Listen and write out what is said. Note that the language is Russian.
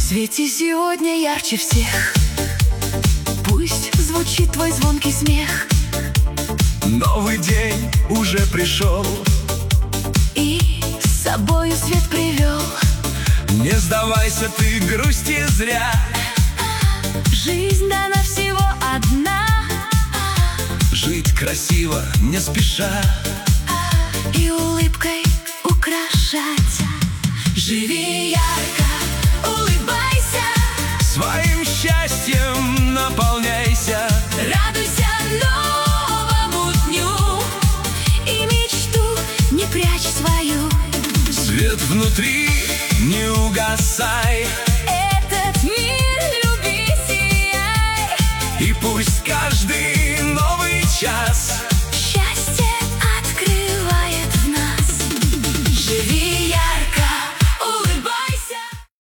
свете сегодня ярче всех. Пусть звучит твой звонкий смех. Новый день уже пришел И с собою свет привел. Не сдавайся, ты грусти зря. Жизнь дана всего одна. Жить красиво, не спеша, И улыбкой украшать. Живи ярко,